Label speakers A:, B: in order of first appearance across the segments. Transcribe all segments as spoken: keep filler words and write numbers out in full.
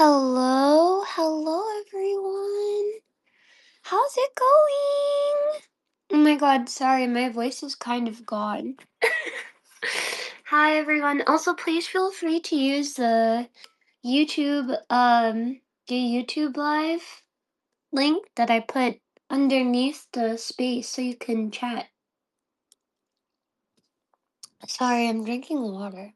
A: Hello, hello everyone. How's it going? Oh my god, sorry, my voice is kind of gone. Hi everyone. Also, please feel free to use the YouTube um the YouTube live link that I put underneath the space so you can chat. Sorry, I'm drinking water.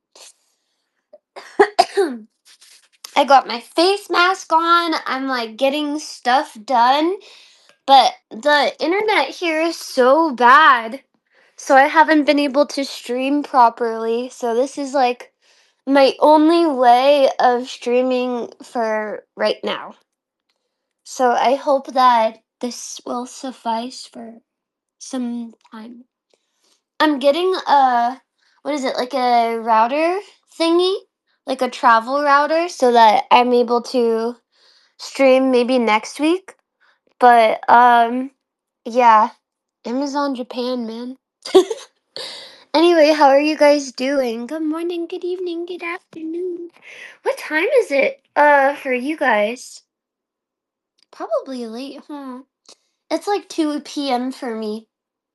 A: I got my face mask on. I'm like getting stuff done. But the internet here is so bad. So I haven't been able to stream properly. So this is like my only way of streaming for right now. So I hope that this will suffice for some time. I'm getting a, what is it, like a router thingy? Like a travel router so that I'm able to stream maybe next week. But um yeah, Amazon Japan, man. Anyway, how are you guys doing? Good morning, good evening, good afternoon. What time is it uh for you guys? Probably late, huh? It's like two p.m. for me.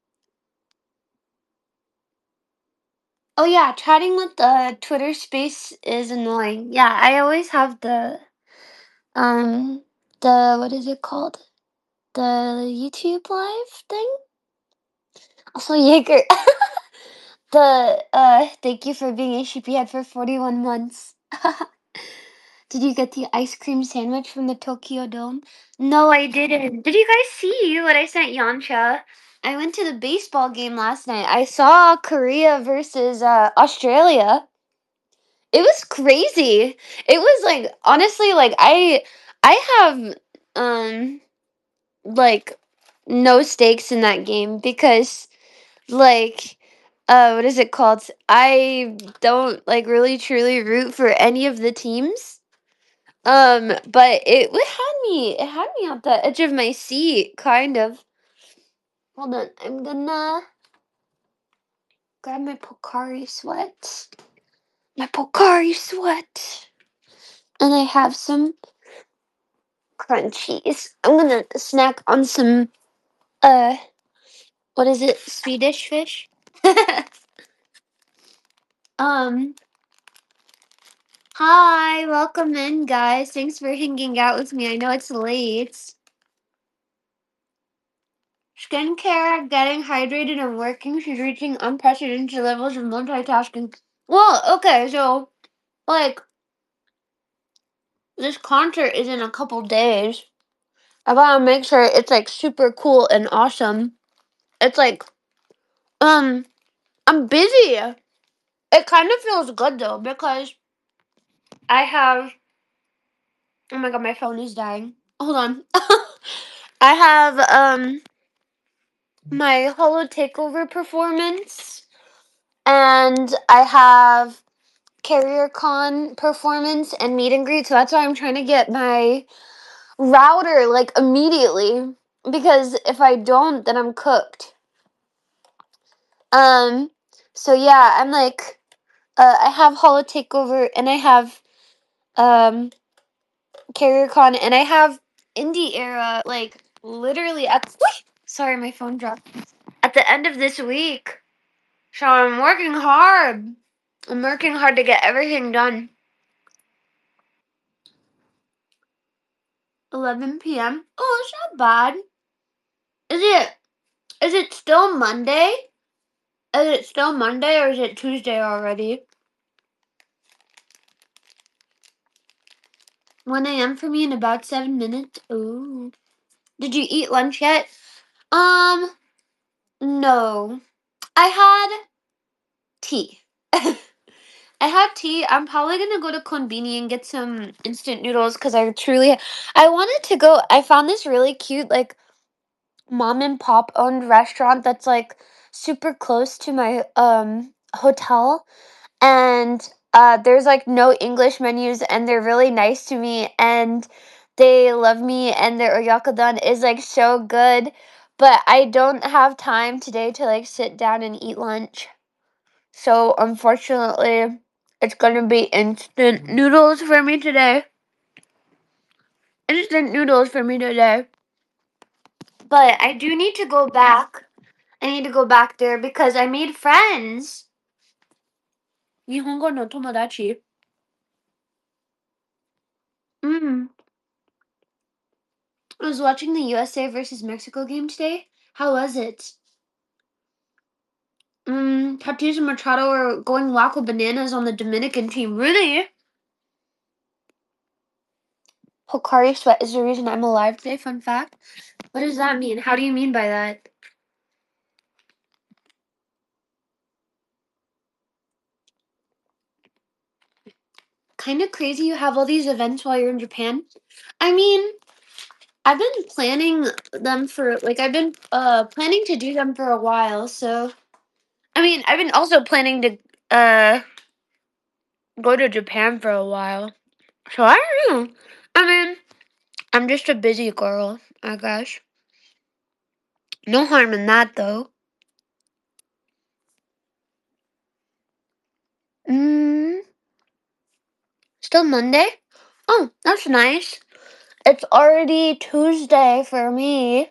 A: Oh yeah, chatting with the Twitter space is annoying. Yeah, I always have the um the what is it called? The YouTube live thing? Also Jaeger. The uh thank you for being a sheepyhead for forty-one months. Did you get the ice cream sandwich from the Tokyo Dome? No, I didn't. Did you guys see what I sent Yansha? I went to the baseball game last night. I saw Korea versus uh, Australia. It was crazy. It was like honestly like I I have um like no stakes in that game because like uh what is it called? I don't like really truly root for any of the teams. Um, but it it had me it had me at the edge of my seat, kind of. Hold on, I'm gonna grab my Pocari sweat. My Pocari sweat. And I have some crunchies. I'm gonna snack on some uh what is it? Swedish fish? um Hi, welcome in guys. Thanks for hanging out with me. I know it's late. Skincare, getting hydrated, and working. She's reaching unprecedented levels of multitasking. Well, okay, so like this concert is in a couple days. I gotta make sure it's like super cool and awesome. It's like, um, I'm busy. It kind of feels good though because I have. Oh my god, my phone is dying. Hold on. I have um my Holo Takeover performance, and I have CarrierCon performance and meet and greet. So that's why I'm trying to get my router like immediately because if I don't, then I'm cooked. Um. So yeah, I'm like, uh, I have Holo Takeover and I have um CarrierCon and I have Indie Era like literally at. Whoosh! Sorry, my phone dropped. At the end of this week. So I'm working hard. I'm working hard to get everything done. eleven p.m. Oh, it's not bad. Is it? Is it still Monday? Is it still Monday or is it Tuesday already? one a.m. for me in about seven minutes. Ooh. Did you eat lunch yet? Um, no. I had tea. I had tea. I'm probably gonna go to Konbini and get some instant noodles because I truly, I wanted to go. I found this really cute like mom and pop owned restaurant that's like super close to my um hotel, and uh there's like no English menus and they're really nice to me and they love me and their oyakodon is like so good, but I don't have time today to like sit down and eat lunch. So unfortunately, it's gonna be instant noodles for me today. instant noodles for me today. But I do need to go back. I need to go back there because I made friends. Nihongo no tomodachi. Mm. I was watching the U S A versus Mexico game today. How was it? Mm, Tatis and Machado are going wacko bananas on the Dominican team. Really? Hikari sweat is the reason I'm alive today. Fun fact. What does that mean? How do you mean by that? Kind of crazy you have all these events while you're in Japan. I mean, I've been planning them for like I've been uh planning to do them for a while. So I mean, I've been also planning to uh go to Japan for a while. So I don't know. I mean, I'm just a busy girl, I guess. No harm in that though. Mm, still Monday? Oh, that's nice. It's already Tuesday for me.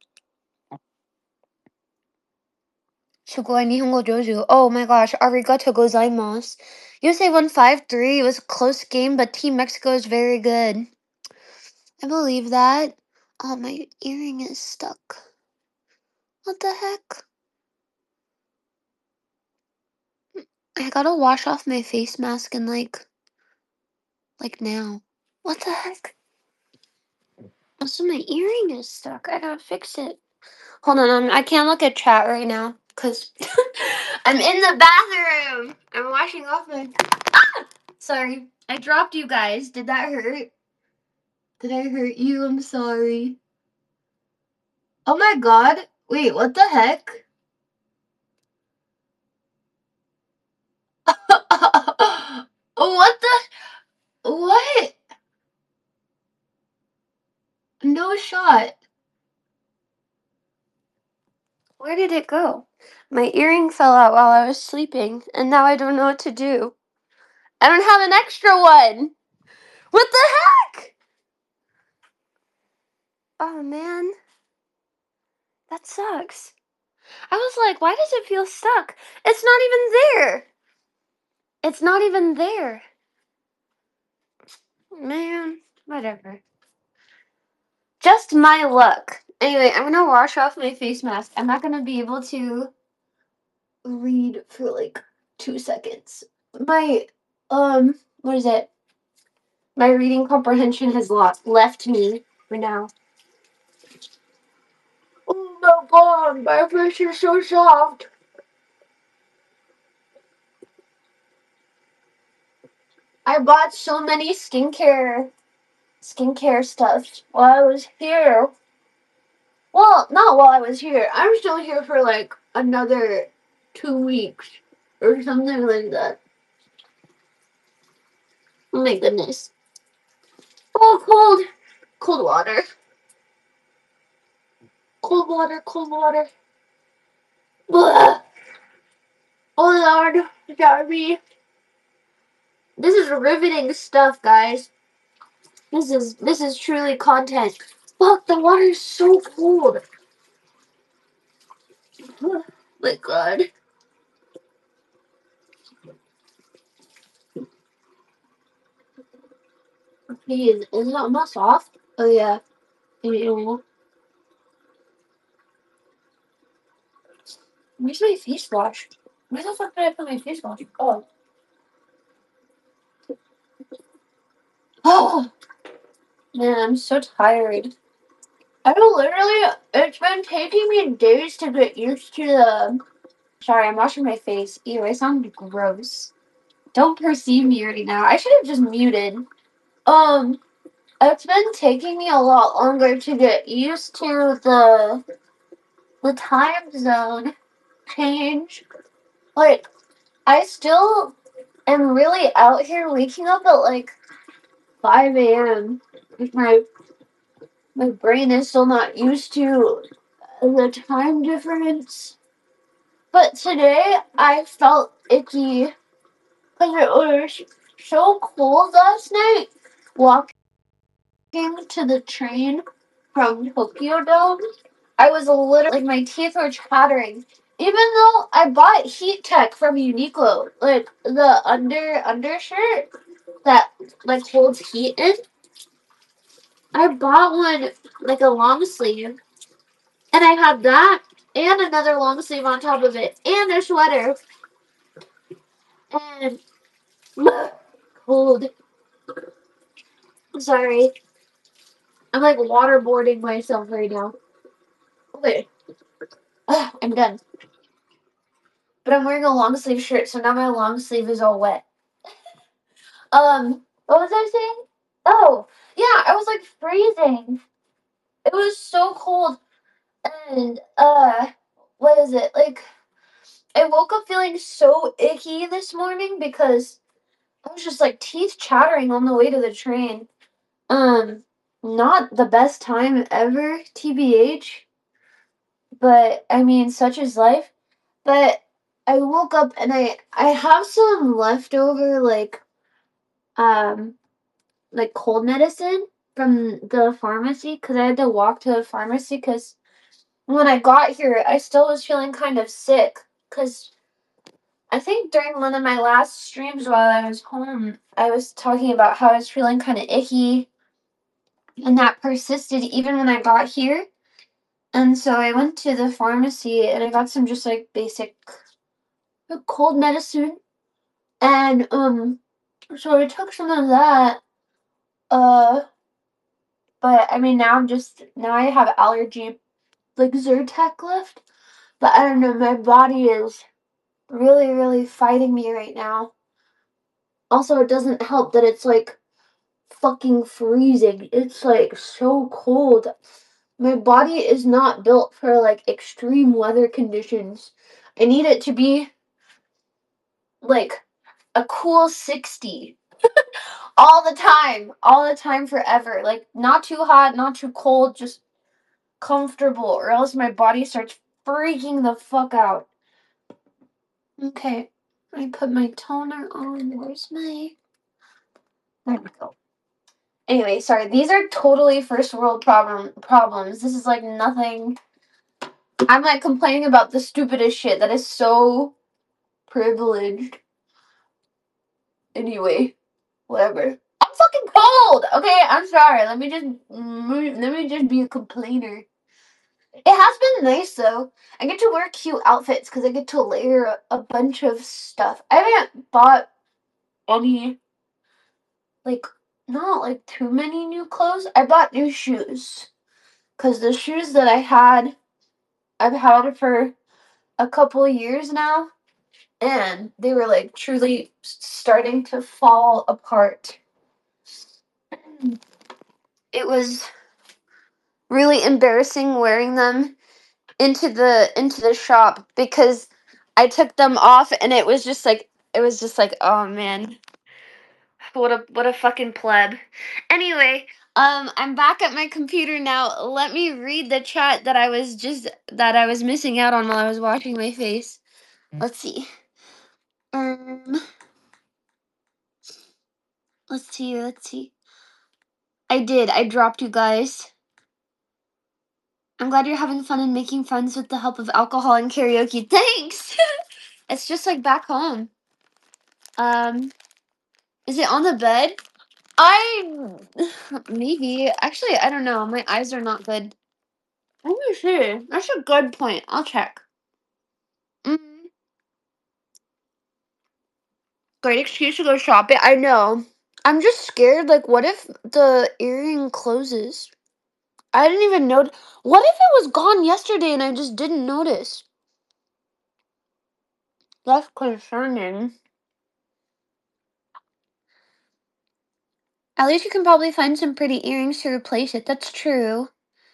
A: Sugoi Nihongo Joju. Oh my gosh, arigato gozaimasu. U S A won five three. It was a close game, but Team Mexico is very good. I believe that. Oh, my earring is stuck. What the heck? I gotta wash off my face mask and like, like now. What the heck? Also, my earring is stuck. I gotta fix it. Hold on, I'm, I can't look at chat right now because I'm in the bathroom. I'm washing off my. Ah! Sorry, I dropped you guys. Did that hurt? Did I hurt you? I'm sorry. Oh my god. Wait, what the heck? What the? What? No shot. Where did it go? My earring fell out while I was sleeping, and now I don't know what to do. I don't have an extra one. What the heck? Oh man. That sucks. I was like, why does it feel stuck? It's not even there. It's not even there. Man, whatever. Just my luck. Anyway, I'm gonna wash off my face mask. I'm not gonna be able to read for like two seconds. My, um, what is it? My reading comprehension has lost, left me for now. Oh my god, my face is so soft. I bought so many skincare, skincare stuff while I was here. Well, not while I was here. I'm still here for like another two weeks or something like that. Oh my goodness. Oh, cold. Cold water. Cold water, cold water. Blah. Oh lord, sorry. This is riveting stuff, guys. This is this is truly content. Fuck, the water is so cold. Oh my god. Please, is it almost off? Oh yeah. Ew. Where's my face wash? Where the fuck did I put my face wash? Oh. Oh man, I'm so tired. I don't literally it's been taking me days to get used to the sorry, I'm washing my face. Ew, I sound gross. Don't perceive me right now. I should have just muted. Um, it's been taking me a lot longer to get used to the the time zone change. Like, I still am really out here waking up at like five a m. My my brain is still not used to the time difference. But today I felt icky because it was so cold last night. Walking Came to the train from Tokyo Dome, I was literally like my teeth were chattering. Even though I bought Heat Tech from Uniqlo, like the under undershirt that like holds heat in, I bought one like a long sleeve, and I had that and another long sleeve on top of it, and a sweater, and cold. Sorry, I'm like waterboarding myself right now. Okay, Ugh, I'm done. But I'm wearing a long sleeve shirt, so now my long sleeve is all wet. Um, what was I saying? Oh, yeah, I was like freezing. It was so cold, and uh, what is it? Like, I woke up feeling so icky this morning because I was just like teeth chattering on the way to the train. Um, not the best time ever, T B H. But I mean, such is life. But I woke up and I I have some leftover like um like cold medicine from the pharmacy because I had to walk to the pharmacy because when I got here I still was feeling kind of sick because I think during one of my last streams while I was home I was talking about how I was feeling kind of icky and that persisted even when I got here. And so I went to the pharmacy and I got some just like basic cold medicine. And um so I took some of that. Uh but I mean now I'm just now I have allergy like Zyrtec left. But I don't know, my body is really, really fighting me right now. Also it doesn't help that it's like fucking freezing. It's like so cold. My body is not built for like extreme weather conditions. I need it to be like a cool sixty all the time, all the time forever. Like not too hot, not too cold, just comfortable or else my body starts freaking the fuck out. Okay. I put my toner on. Where's my There we go. Anyway, sorry. These are totally first world problem problems. This is like nothing. I'm like complaining about the stupidest shit that is so privileged. Anyway, whatever. I'm fucking cold. Okay, I'm sorry. Let me just let me just be a complainer. It has been nice though. I get to wear cute outfits because I get to layer a, a bunch of stuff. I haven't bought any like not like too many new clothes. I bought new shoes because the shoes that I had, I've had for a couple of years now, and they were like truly starting to fall apart. It was really embarrassing wearing them into the into the shop because I took them off and it was just like it was just like oh man, what a what a fucking pleb. Anyway, um I'm back at my computer now. Let me read the chat that I was just that I was missing out on while I was washing my face. Let's see. Um let's see, let's see. I did. I dropped you guys. I'm glad you're having fun and making friends with the help of alcohol and karaoke. Thanks. It's just like back home. Um is it on the bed? I maybe actually I don't know. My eyes are not good. Let me see. That's a good point. I'll check. Mm, great excuse to go shopping. I know. I'm just scared. Like, what if the earring closes? I didn't even know. What if it was gone yesterday and I just didn't notice? That's concerning. At least you can probably find some pretty earrings to replace it. That's true.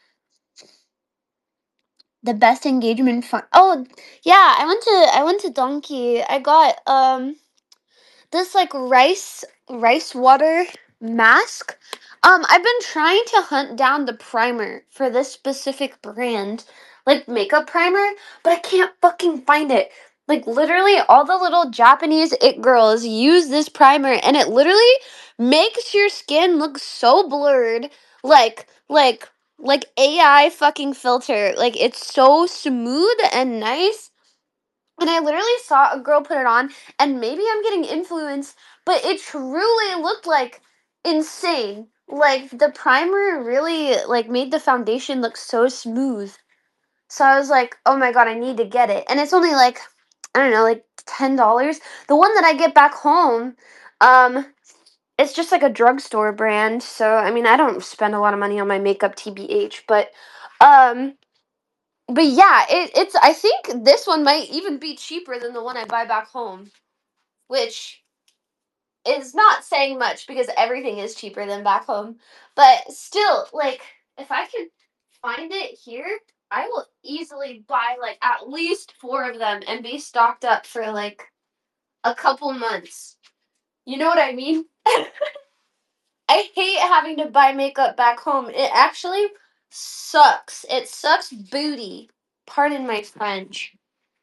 A: The best engagement fun. Oh, yeah. I went to I went to Donkey. I got um this like rice rice water mask. Um, I've been trying to hunt down the primer for this specific brand, like makeup primer, but I can't fucking find it. Like literally all the little Japanese it girls use this primer and it literally makes your skin look so blurred, like like like A I fucking filter. Like it's so smooth and nice. And I literally saw a girl put it on, and maybe I'm getting influenced, but it truly looked like insane. Like the primer really like made the foundation look so smooth. So I was like, "Oh my god, I need to get it." And it's only like I don't know, like ten dollars. The one that I get back home, um it's just like a drugstore brand. So I mean, I don't spend a lot of money on my makeup T B H, but um but yeah, it, it's I think this one might even be cheaper than the one I buy back home, which is not saying much because everything is cheaper than back home. But still, like if I can find it here, I will easily buy like at least four of them and be stocked up for like a couple months. You know what I mean? I hate having to buy makeup back home. It actually sucks. It sucks booty. Pardon my French.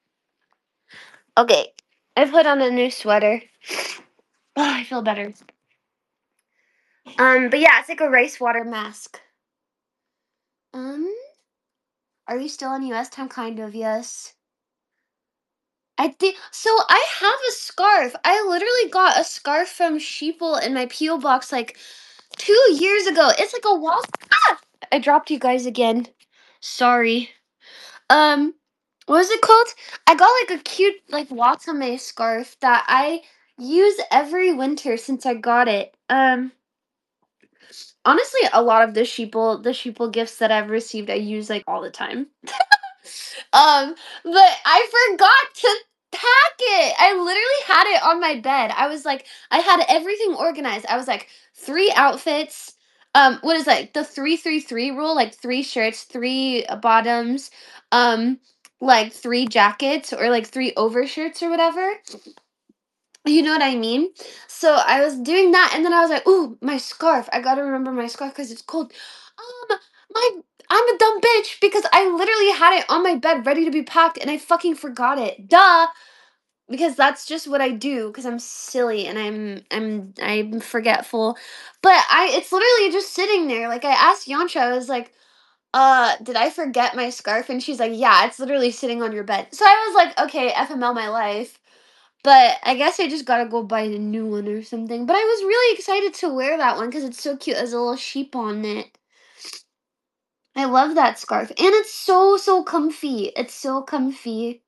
A: Okay, I put on a new sweater. Oh, I feel better. Um, but yeah, it's like a rice water mask. Um, are you still on U S time? Kind of, yes. I think so. I have a scarf. I literally got a scarf from Sheeple in my P O box like two years ago. It's like a wall. Ah! I dropped you guys again. Sorry. Um, what is it called? I got like a cute like Watame scarf that I use every winter since I got it. Um, honestly, a lot of the sheeple the sheeple gifts that I've received, I use like all the time. Um, but I forgot to pack it. I literally had it on my bed. I was like, I had everything organized. I was like, three outfits. Um, what is that? The three three three rule, like three shirts, three uh, bottoms, um, like three jackets or like three overshirts or whatever. You know what I mean? So I was doing that, and then I was like, "Ooh, my scarf! I gotta remember my scarf because it's cold." Um, my I'm a dumb bitch because I literally had it on my bed ready to be packed, and I fucking forgot it. Duh! Because that's just what I do. Because I'm silly and I'm I'm I'm forgetful. But I it's literally just sitting there. Like I asked Yancha, I was like, "Uh, did I forget my scarf?" And she's like, "Yeah, it's literally sitting on your bed." So I was like, "Okay, F M L my life." But I guess I just gotta go buy a new one or something. But I was really excited to wear that one because it's so cute. It has a little sheep on it. I love that scarf. And it's so, so comfy. It's so comfy.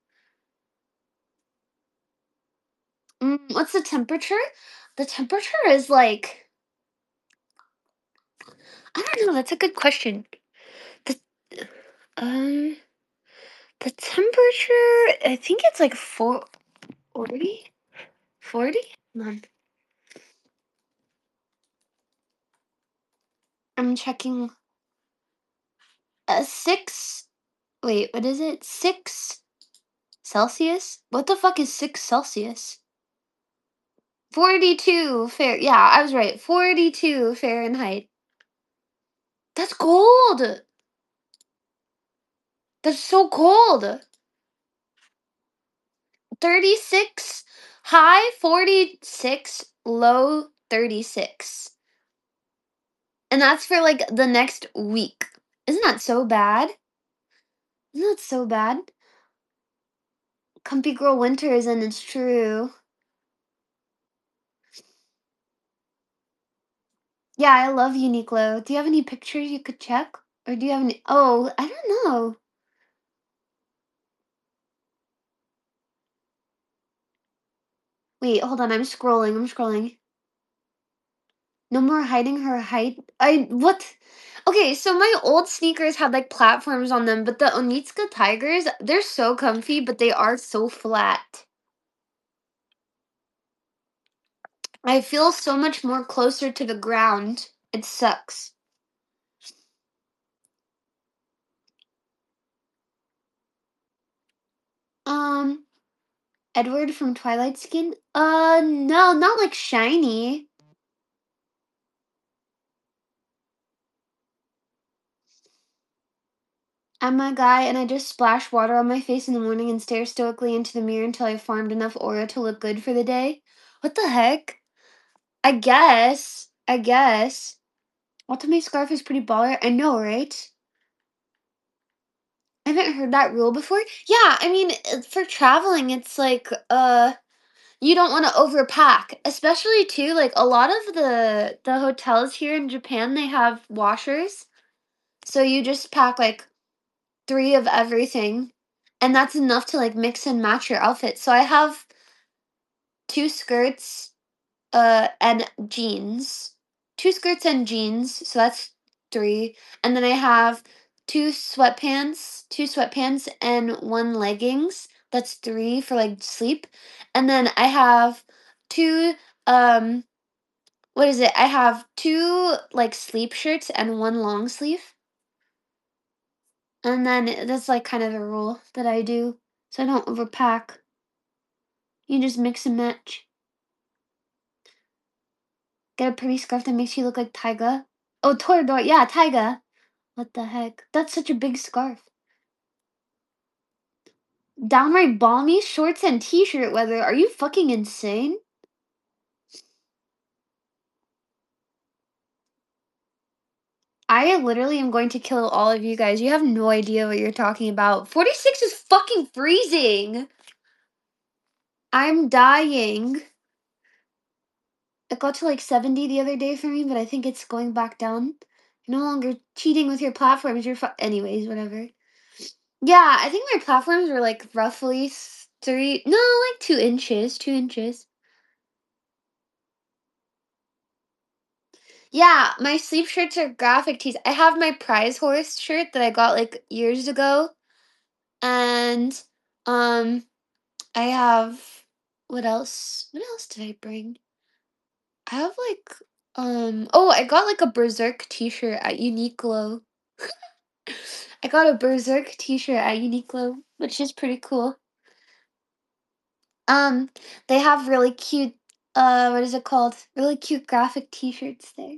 A: Mm, what's the temperature? The temperature is like, I don't know. That's a good question. The, um, the temperature, I think it's like four, forty? forty? Hold on. I'm checking. Uh, six. Wait, what is it? Six Celsius? What the fuck is six Celsius? forty-two fair. Yeah, I was right. forty-two Fahrenheit. That's cold. That's so cold. thirty-six high, forty-six low, thirty-six. And that's for like the next week. Isn't that so bad? Isn't that so bad? Comfy girl winters and it's true. Yeah, I love Uniqlo. Do you have any pictures you could check? Or do you have any? Oh, I don't know. Wait, hold on. I'm scrolling. I'm scrolling. No more hiding her height. I what? Okay, so my old sneakers had like platforms on them, but the Onitsuka Tigers, they're so comfy, but they are so flat. I feel so much more closer to the ground. It sucks. Um, Edward from Twilight Skin? Uh, no, not like shiny. I'm a guy and I just splash water on my face in the morning and stare stoically into the mirror until I farmed enough aura to look good for the day. What the heck? I guess. I guess. Ultimate scarf is pretty baller. I know, right? I haven't heard that rule before. Yeah, I mean, uh, for traveling, it's like, uh, you don't want to overpack, especially too, like a lot of the the hotels here in Japan, they have washers. So you just pack like three of everything, and that's enough to like mix and match your outfit. So I have two skirts, uh, and jeans. two skirts and jeans, so that's three, and then I have two sweatpants two sweatpants and one leggings, that's three for, like, sleep, and then I have two, um what is it? I have two, like, sleep shirts and one long sleeve. And then eh, that's, like, kind of a rule that I do, so I don't overpack. You just mix and match. Get a pretty scarf that makes you look like Taiga. Oh, Toradora, yeah, Taiga. What the heck? That's such a big scarf. Downright balmy shorts and t-shirt weather. Are you fucking insane? I literally am going to kill all of you guys. You have no idea what you're talking about. forty-six is fucking freezing. I'm dying. It got to like seventy the other day for me, but I think it's going back down. You're no longer cheating with your platforms. You're fu- anyways, whatever. Yeah, I think my platforms were like roughly s- three, no, like two inches, two inches. Yeah, my sleep shirts are graphic tees. I have my prize horse shirt that I got like years ago, and um, I have what else? What else did I bring? I have like um oh, I got like a Berserk t-shirt at Uniqlo. I got a Berserk t-shirt at Uniqlo, which is pretty cool. Um, they have really cute uh what is it called? Really cute graphic t-shirts there.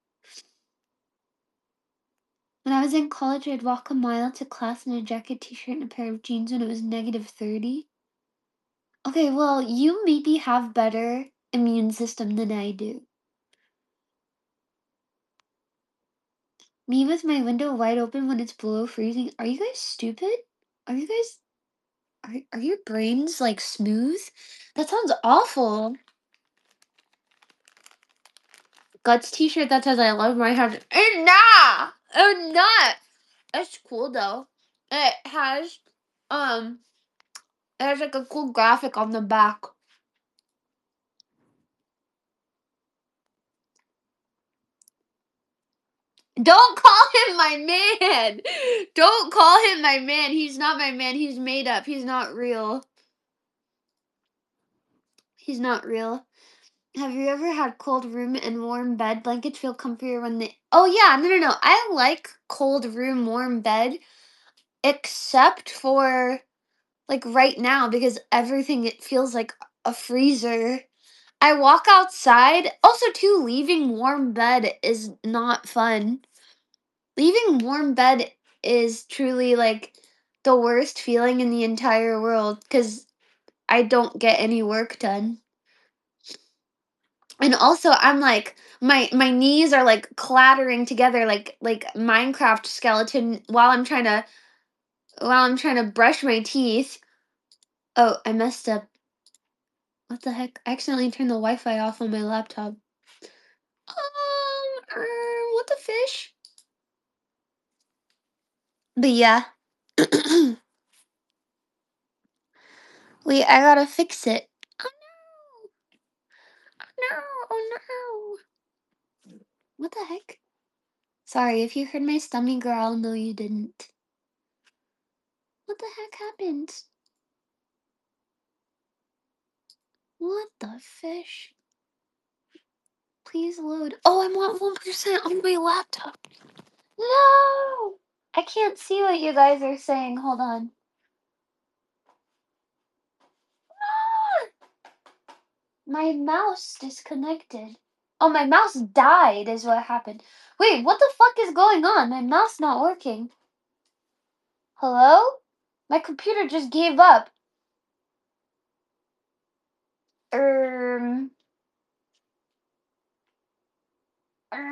A: When I was in college, I'd walk a mile to class in a jacket, t-shirt, and a pair of jeans when it was negative thirty. Okay, well, you maybe have better immune system than I do. Me with my window wide open when it's below freezing. Are you guys stupid? Are you guys are, are your brains like smooth? That sounds awful. Guts t-shirt that says I love my house. And nah! Oh not! It's cool though. It has um it has like a cool graphic on the back. Don't call him my man. Don't call him my man. He's not my man. He's made up. He's not real. He's not real. Have you ever had cold room and warm bed? Blankets feel comfier when they. Oh yeah, no, no, no. I like cold room, warm bed, except for like right now because everything it feels like a freezer. I walk outside. Also, too, leaving warm bed is not fun. Leaving warm bed is truly like the worst feeling in the entire world because I don't get any work done. And also I'm like my my knees are like clattering together like like Minecraft skeleton while I'm trying to while I'm trying to brush my teeth. Oh, I messed up. What the heck? I accidentally turned the Wi-Fi off on my laptop. Um, er, what the fish? But yeah. Wait, I gotta fix it. Oh no! No! Oh no! What the heck? Sorry, if you heard my stomach growl, no you didn't. What the heck happened? What the fish? Please load. Oh, I'm at one percent on my laptop. No! I can't see what you guys are saying. Hold on. Ah! My mouse disconnected. Oh, my mouse died is what happened. Wait, what the fuck is going on? My mouse not working. Hello? My computer just gave up. Um,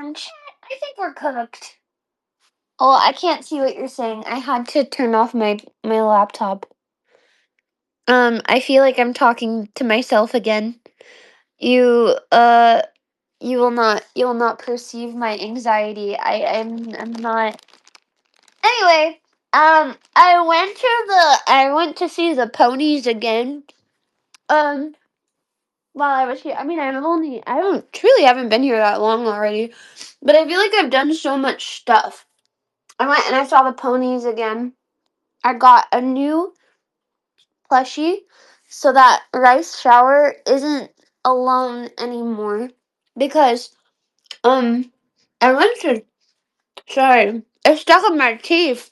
A: Um, chat, I think we're cooked. Oh, I can't see what you're saying. I had to turn off my my laptop. Um, I feel like I'm talking to myself again. You uh you will not you will not perceive my anxiety. I I'm I'm not. Anyway, um I went to the I went to see the ponies again. Um while I was here. I mean, I've only I don't truly haven't been here that long already, but I feel like I've done so much stuff. I went and I saw the ponies again. I got a new plushie so that Rice Shower isn't alone anymore because um I went to sorry, it's stuck in my teeth.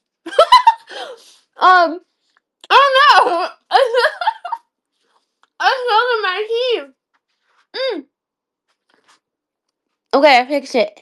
A: um I don't know. It's stuck in my teeth. Mm. Okay, I fixed it.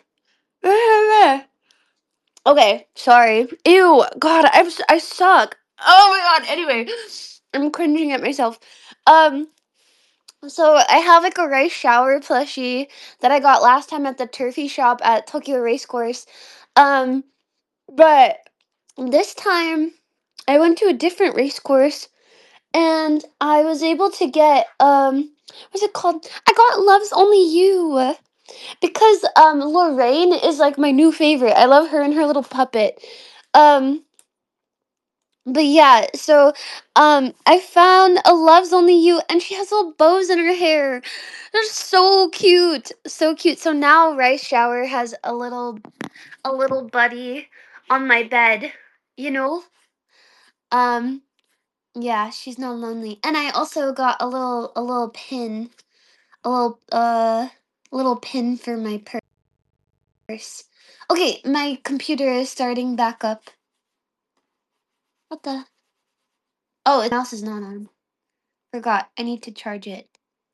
A: Okay, sorry. Ew, God, I'm s- I suck. Oh my God. Anyway, I'm cringing at myself. Um, so I have like a Rice Shower plushie that I got last time at the Turfy shop at Tokyo Racecourse. Um, but this time I went to a different race course and I was able to get um what's it called? I got Love's Only You because um Lorraine is like my new favorite. I love her and her little puppet. Um but yeah, so um I found a Love's Only You and she has little bows in her hair. They're so cute. So cute. So now Rice Shower has a little a little buddy on my bed, you know? Um yeah, she's not lonely. And I also got a little a little pin, a little uh little pin for my purse. Okay, my computer is starting back up. What the? Oh, the mouse is not on. Forgot. I need to charge it.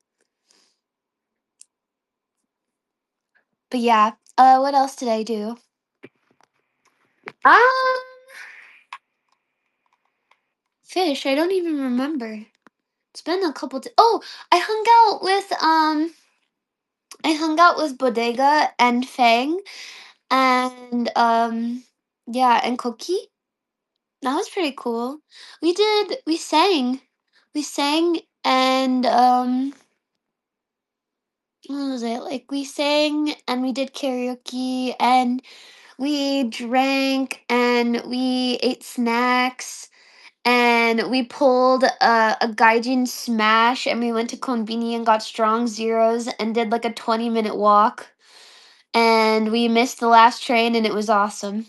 A: But yeah, uh what else did I do? Um Fish, I don't even remember. It's been a couple t- Oh, I hung out with um I hung out with Bodega and Fang and um yeah, and Cookie. That was pretty cool. We did we sang. We sang and um what was it? Like we sang and we did karaoke and we drank and we ate snacks and we pulled a, a gaijin smash and we went to Konbini and got strong zeros and did like a twenty minute walk and we missed the last train and it was awesome.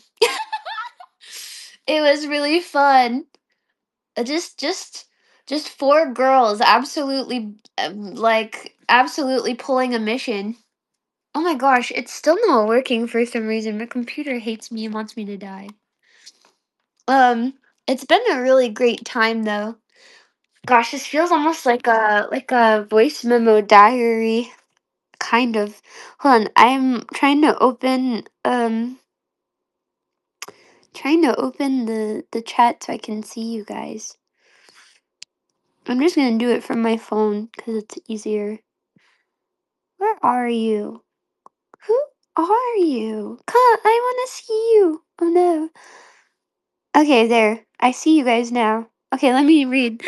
A: It was really fun. Uh, just just just four girls absolutely um, like absolutely pulling a mission. Oh my gosh, it's still not working for some reason. My computer hates me and wants me to die. Um, it's been a really great time though. Gosh, this feels almost like a like a voice memo diary kind of. Hold on, I'm trying to open um trying to open the the chat so I can see you guys. I'm just gonna do it from my phone because it's easier. Where are you? Who are you? Come, I want to see you. Oh no. Okay, there. I see you guys now. Okay, let me read.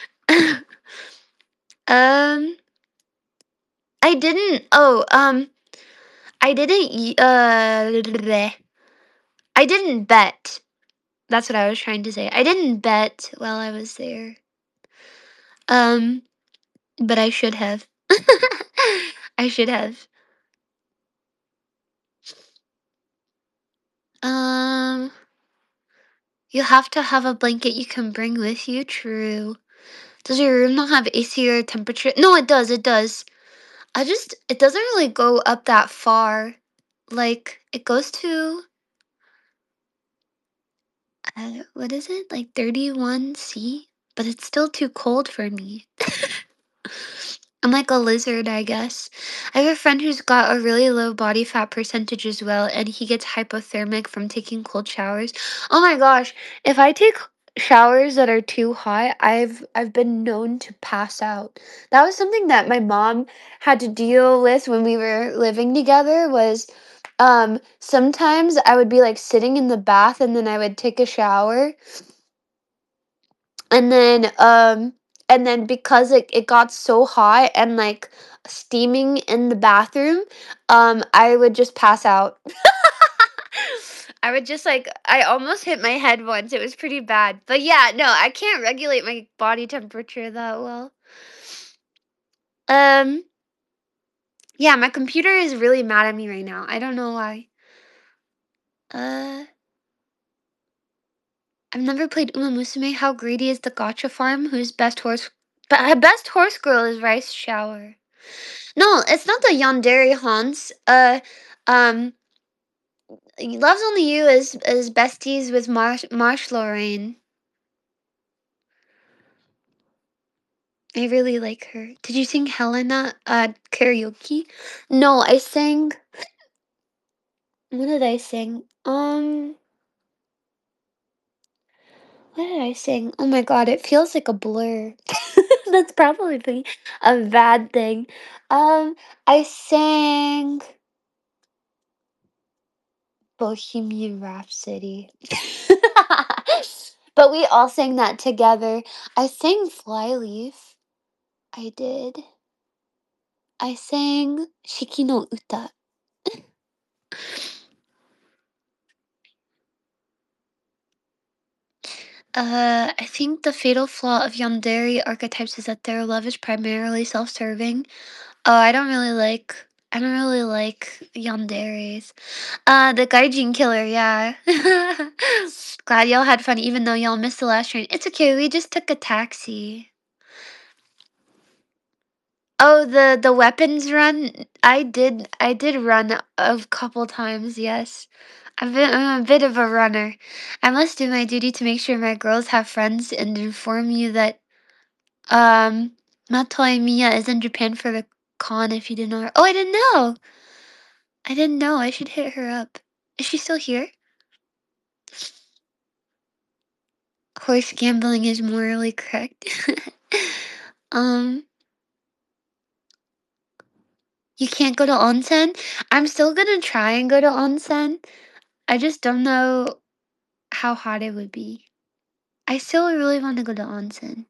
A: um, I didn't. Oh, um, I didn't. y- Uh, I didn't bet. That's what I was trying to say. I didn't bet while I was there. Um, but I should have. I should have. Um, you have to have a blanket you can bring with you. True. Does your room not have A C or temperature? No, it does. It does. I just it doesn't really go up that far. Like it goes to uh, what is it? Like thirty-one C, but it's still too cold for me. I'm like a lizard, I guess. I have a friend who's got a really low body fat percentage as well, and he gets hypothermic from taking cold showers. Oh my gosh, if I take showers that are too hot, I've I've been known to pass out. That was something that my mom had to deal with when we were living together was Um, sometimes I would be, like, sitting in the bath, and then I would take a shower, and then, um and then because it it got so hot and, like, steaming in the bathroom, um, I would just pass out. I would just, like I almost hit my head once, it was pretty bad. But, yeah, no, I can't regulate my body temperature that well. Um, yeah, my computer is really mad at me right now, I don't know why. Uh I've never played Uma Musume. How greedy is the Gacha farm? Who's best horse? But best horse girl is Rice Shower. No, it's not the Yandere Hans. Uh, um, Loves Only You is is besties with Marsh Marsh Lorraine. I really like her. Did you sing Helena at karaoke? No, I sang. What did I sing? Um, what did I sing? Oh my god, it feels like a blur. That's probably a bad thing. Um, I sang Bohemian Rhapsody. But we all sang that together. I sang Flyleaf. I did. I sang Shiki no Uta. Uh, I think the fatal flaw of yandere archetypes is that their love is primarily self-serving. Oh, I don't really like I don't really like yanderes. Uh, the Gaijin killer, yeah. Glad y'all had fun even though y'all missed the last train. It's okay, we just took a taxi. Oh, the the weapons run? I did I did run a couple times, yes. I've been I'm a bit of a runner. I must do my duty to make sure my girls have friends and inform you that um Matoi Miya is in Japan for the con if you didn't know her. Oh, I didn't know. I didn't know. I should hit her up. Is she still here? Horse gambling is morally correct. um you can't go to onsen? I'm still gonna try and go to onsen. I just don't know how hot it would be. I still really want to go to onsen.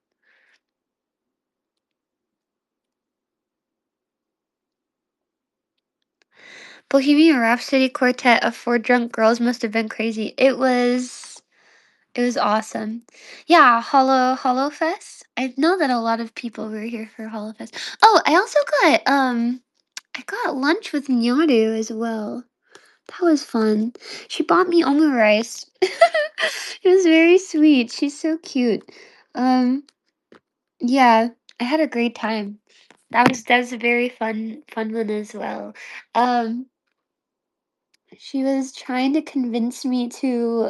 A: Bohemian Rhapsody quartet of four drunk girls must have been crazy. It was it was awesome. Yeah, Hollow Hollow Fest. I know that a lot of people were here for Hollow Fest. Oh, I also got um I got lunch with Nyaru as well. That was fun. She bought me omurice. It was very sweet. She's so cute. Um yeah, I had a great time. That was that was a very fun fun one as well. Um, she was trying to convince me to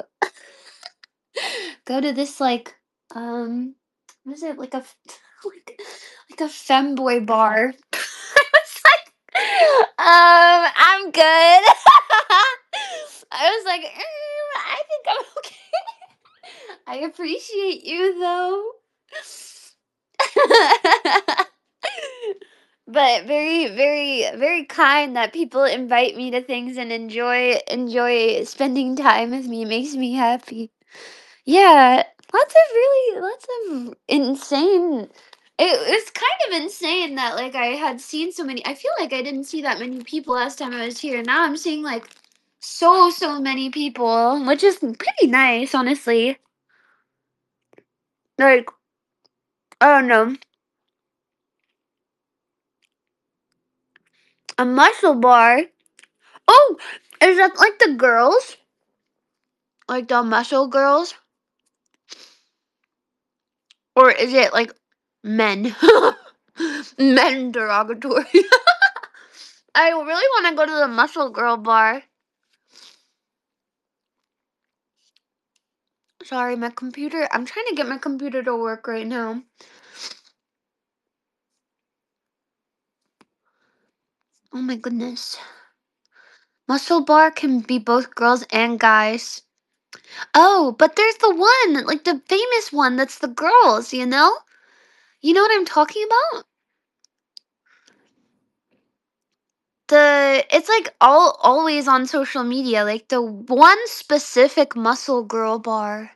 A: go to this like um what is it like a f- like, like a femboy bar. I was like, um, I'm good. I was like, "Mm, I think I'm okay. I appreciate you though. But very, very, very kind that people invite me to things and enjoy enjoy spending time with me. It makes me happy. Yeah, lots of really lots of insane. It was kind of insane that like I had seen so many. I feel like I didn't see that many people last time I was here. Now I'm seeing like so so many people, which is pretty nice, honestly. Like, I don't know, a muscle bar. Oh, is that like the girls? Like the muscle girls? Or is it like men? Men derogatory. I really want to go to the muscle girl bar. Sorry, my computer. I'm trying to get my computer to work right now. Oh my goodness. Muscle bar can be both girls and guys. Oh, but there's the one, like the famous one that's the girls, you know? You know what I'm talking about? The but it's like all always on social media, like the one specific muscle girl bar.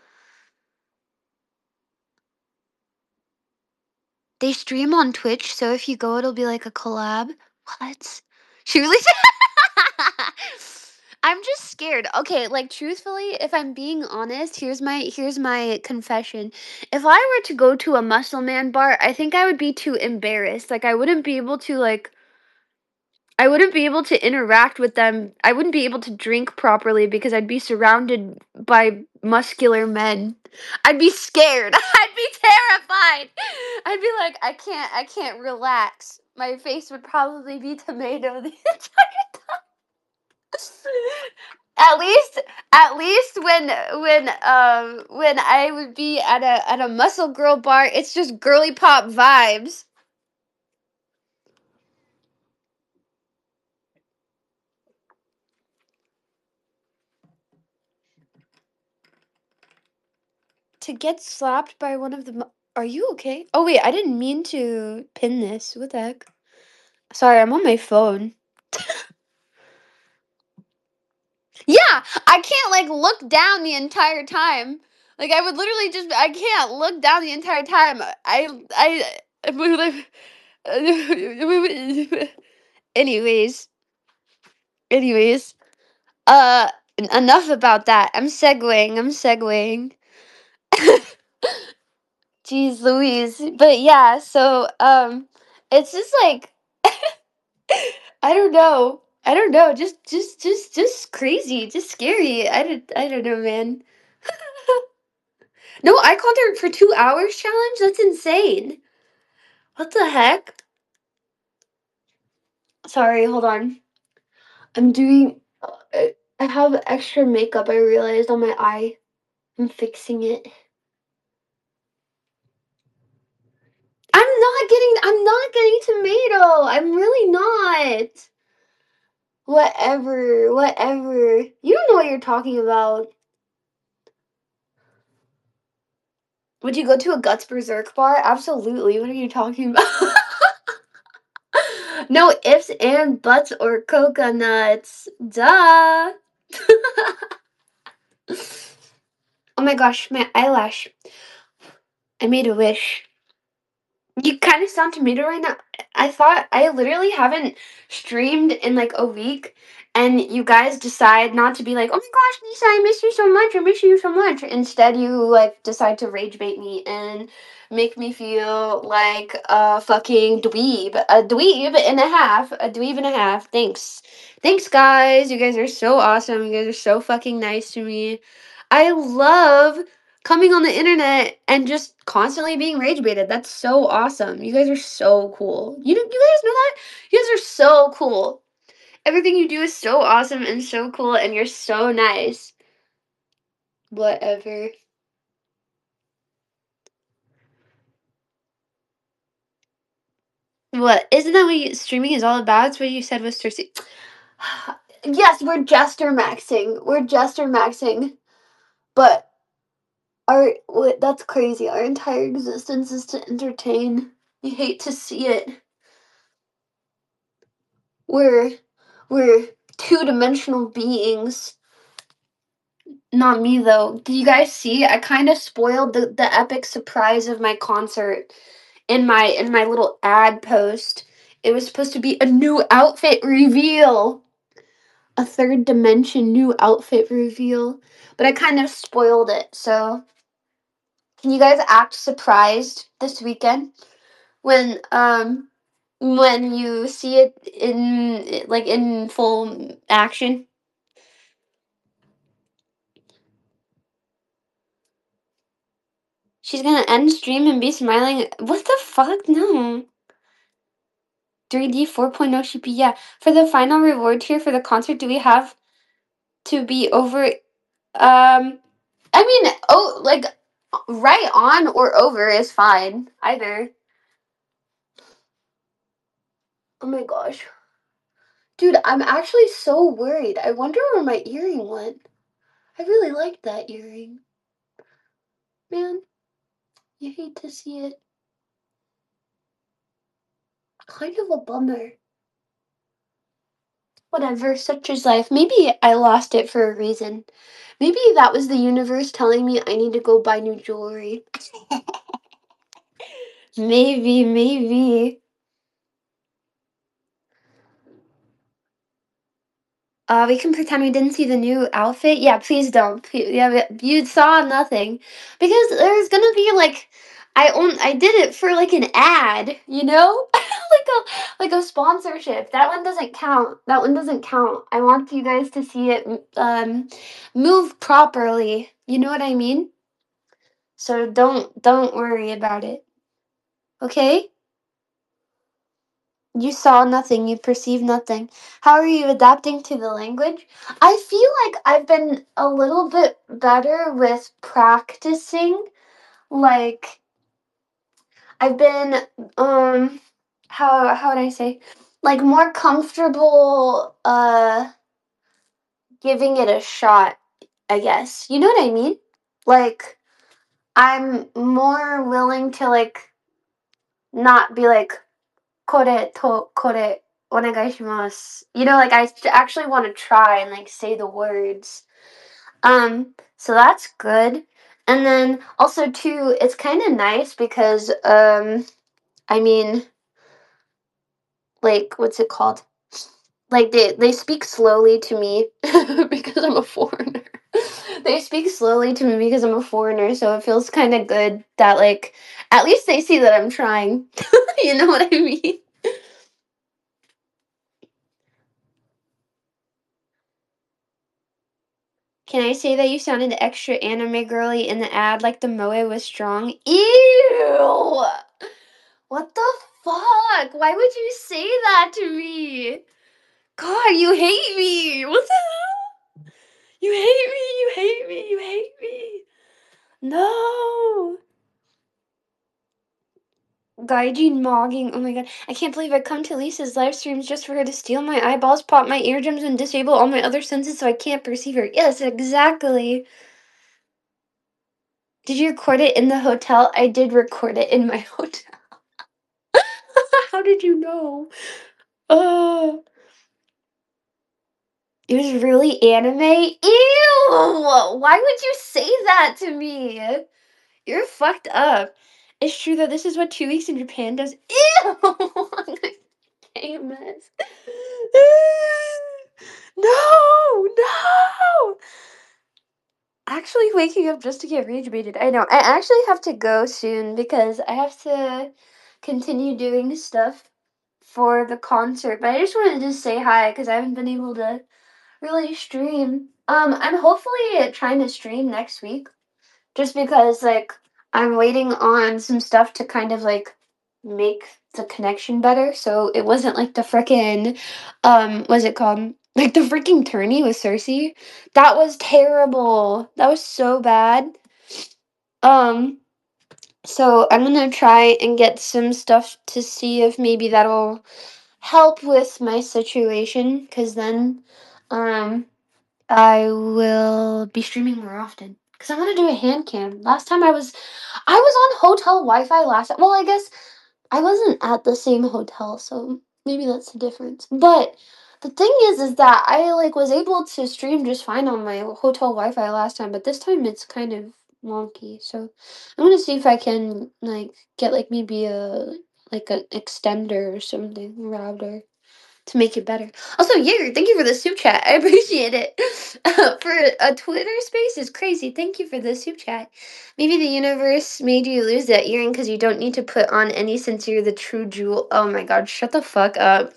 A: They stream on Twitch, so if you go, it'll be like a collab. What? She really I'm just scared. Okay, like truthfully, if I'm being honest, here's my here's my confession. If I were to go to a muscle man bar, I think I would be too embarrassed. Like I wouldn't be able to like I wouldn't be able to interact with them. I wouldn't be able to drink properly because I'd be surrounded by muscular men. I'd be scared. I'd be terrified. I'd be like, I can't, I can't relax. My face would probably be tomato the entire time. At least, at least when when um when I would be at a at a muscle girl bar, it's just girly pop vibes. To get slapped by one of the mu Are you okay? Oh, wait, I didn't mean to pin this. What the heck? Sorry, I'm on my phone. Yeah, I can't, like, look down the entire time. Like, I would literally just I can't look down the entire time. I I Anyways, anyways, uh, en enough about that. I'm segueing, I'm segueing. Jeez Louise. But yeah, so, um, it's just like I don't know. I don't know. Just just just just crazy. Just scary. I don't I don't know, man. No, I called her for two hours challenge? That's insane. What the heck? Sorry, hold on. I'm doing uh, I I have extra makeup I realized on my eye. I'm fixing it. I'm not getting I'm not getting tomato. I'm really not. Whatever, whatever. You don't know what you're talking about. Would you go to a Guts Berserk bar? Absolutely. What are you talking about? No ifs and buts or coconuts. Duh. Oh my gosh, my eyelash. I made a wish. You kind of sound tomato right now. I thought I literally haven't streamed in like a week, and you guys decide not to be like, "Oh my gosh, Lisa, I miss you so much. I miss you so much." Instead, you like decide to rage bait me and make me feel like a fucking dweeb, a dweeb and a half, a dweeb and a half. Thanks, thanks, guys. You guys are so awesome. You guys are so fucking nice to me. I love coming on the internet and just constantly being rage baited. That's so awesome. You guys are so cool. You you guys know that? You guys are so cool. Everything you do is so awesome and so cool and you're so nice. Whatever. What? Isn't that what you, streaming is all about? It's what you said was Cersei. Yes, we're jester maxing. We're jester maxing. But our wh- that's crazy. Our entire existence is to entertain. You hate to see it. We're we're two-dimensional beings. Not me though. Did you guys see? I kind of spoiled the, the epic surprise of my concert in my in my little ad post. It was supposed to be a new outfit reveal. A third dimension new outfit reveal. But I kind of spoiled it. So, can you guys act surprised this weekend when um when you see it in like in full action? She's gonna end stream and be smiling. What the fuck? No. three D 4.0 should be, yeah. For the final reward tier for the concert, do we have to be over? Um, I mean, oh, like, right on or over is fine. Either. Oh my gosh. Dude, I'm actually so worried. I wonder where my earring went. I really liked that earring. Man, you hate to see it. Kind of a bummer. Whatever, such is life. Maybe I lost it for a reason. Maybe that was the universe telling me I need to go buy new jewelry. Maybe, maybe. Uh, we can pretend we didn't see the new outfit. Yeah, please don't. Please, yeah, we- you saw nothing because there's gonna be like, I own, I did it for like an ad, you know, like a like a sponsorship. That one doesn't count. That one doesn't count. I want you guys to see it, m- um, move properly. You know what I mean? So don't don't worry about it. Okay? You saw nothing, you perceived nothing. How are you adapting to the language? I feel like I've been a little bit better with practicing. Like I've been um how how would I say? Like more comfortable uh giving it a shot, I guess. You know what I mean? Like I'm more willing to like not be like kore to kore onegaishimasu. You know, like I s- actually want to try and like say the words. Um, so that's good. And then also too, it's kind of nice because um, I mean, like what's it called? Like they they speak slowly to me because I'm a foreigner. They speak slowly to me because I'm a foreigner, so it feels kind of good that like at least they see that I'm trying. You know what I mean? Can I say that you sounded extra anime girly in the ad like the moe was strong? Ew! What the fuck? Why would you say that to me? God, you hate me! What the hell? You hate me! You hate me! You hate me! No! Gaijin mogging. Oh my god. I can't believe I come to Lisa's live streams just for her to steal my eyeballs, pop my eardrums, and disable all my other senses so I can't perceive her. Yes, exactly. Did you record it in the hotel? I did record it in my hotel. How did you know? Oh, it was really anime? Ew! Why would you say that to me? You're fucked up. It's true though, this is what two weeks in Japan does. Ew! I'm gonna famous. No! No! Actually waking up just to get rage baited. I know. I actually have to go soon because I have to continue doing stuff for the concert. But I just wanted to say hi because I haven't been able to really stream. Um, I'm hopefully trying to stream next week just because like I'm waiting on some stuff to kind of like make the connection better. So it wasn't like the frickin' um what's it called? Like the freaking tourney with Cersei. That was terrible. That was so bad. Um so I'm gonna try and get some stuff to see if maybe that'll help with my situation because then um I will be streaming more often because I want to do a hand cam. Last time I was, I was on hotel Wi-Fi last time. Well, I guess I wasn't at the same hotel, so maybe that's the difference. But the thing is, is that I like was able to stream just fine on my hotel Wi-Fi last time, but this time it's kind of wonky. So I'm gonna see if I can like get like maybe a like an extender or something router to make it better. Also, Jaeger, thank you for the soup chat. I appreciate it. For a Twitter space is crazy. Thank you for the soup chat. Maybe the universe made you lose that earring because you don't need to put on any since you're the true jewel. Oh my god, shut the fuck up.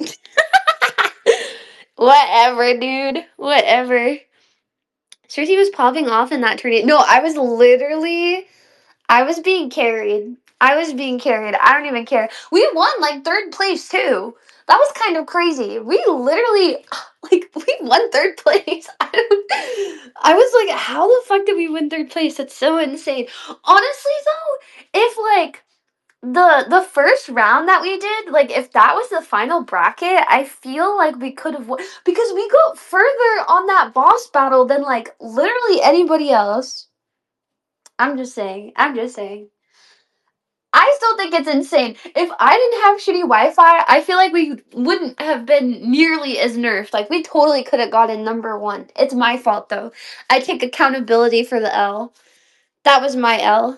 A: Whatever, dude. Whatever. Cersei was popping off in that tornado. No, I was literally I was being carried. I was being carried. I don't even care. We won like third place too. That was kind of crazy. We literally like we won third place. I don't I was like, how the fuck did we win third place? That's so insane. Honestly though, if like the the first round that we did, like if that was the final bracket, I feel like we could have won because we got further on that boss battle than like literally anybody else. I'm just saying. I'm just saying. I still think it's insane. If I didn't have shitty Wi-Fi, I feel like we wouldn't have been nearly as nerfed. Like we totally could have gotten number one. It's my fault though. I take accountability for the L. That was my L.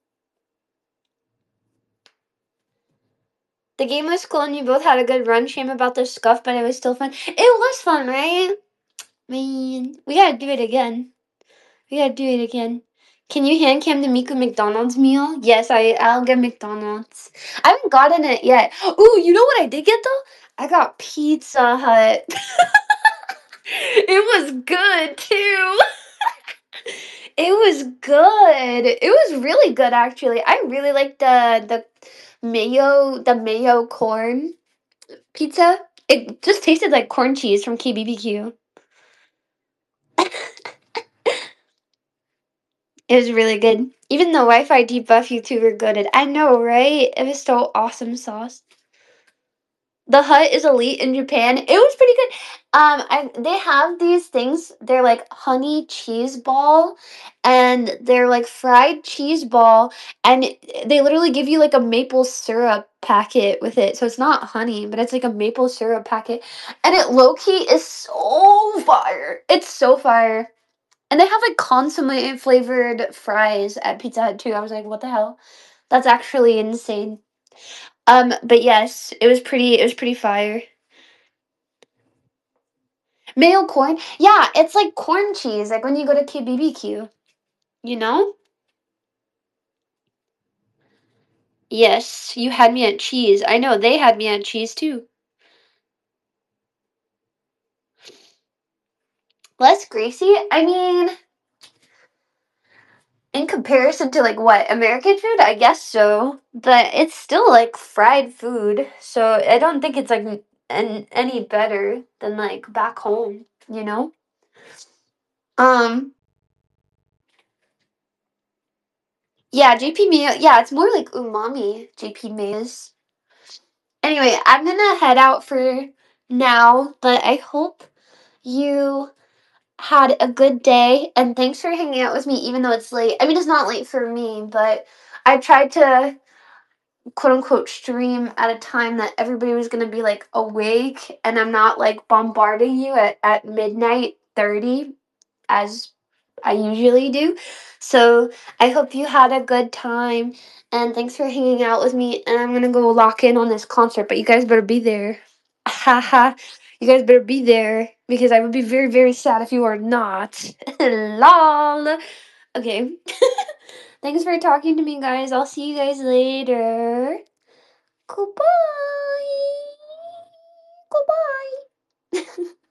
A: The game was cool and you both had a good run. Shame about the scuff, but it was still fun. It was fun, right? Man, we gotta do it again. We gotta do it again. Can you hand cam the Miku McDonald's meal? Yes, I I'll get McDonald's. I haven't gotten it yet. Ooh, you know what I did get though? I got Pizza Hut. It was good too. It was good. It was really good actually. I really liked the the mayo the mayo corn pizza. It just tasted like corn cheese from K B B Q. It was really good. Even the Wi-Fi debuff you two were good at. I know, right? It was so awesome sauce. The Hut is elite in Japan. It was pretty good. Um, I, they have these things. They're like honey cheese ball, and they're like fried cheese ball, and it- they literally give you like a maple syrup packet with it. So it's not honey, but it's like a maple syrup packet, and it low key is so fire. It's so fire. And they have like consomme flavored fries at Pizza Hut too. I was like, what the hell? That's actually insane. Um, but yes, it was pretty it was pretty fire. Mayo corn? Yeah, it's like corn cheese, like when you go to K B B Q, you know? Yes, you had me at cheese. I know they had me at cheese too. Less greasy? I mean, in comparison to like what, American food? I guess so. But it's still like fried food. So I don't think it's like n- an, any better than like back home, you know? Um, yeah, J P Mayo. Yeah, it's more like umami, J P Mayo's. Anyway, I'm gonna head out for now, but I hope you had a good day and thanks for hanging out with me even though it's late. I mean, it's not late for me, but I tried to quote unquote stream at a time that everybody was gonna be like awake and I'm not like bombarding you at, at midnight thirty as I usually do. So I hope you had a good time and thanks for hanging out with me. And I'm gonna go lock in on this concert, but you guys better be there. Haha. You guys better be there because I would be very, very sad if you are not. Lol. Okay. Thanks for talking to me, guys. I'll see you guys later. Goodbye. Goodbye.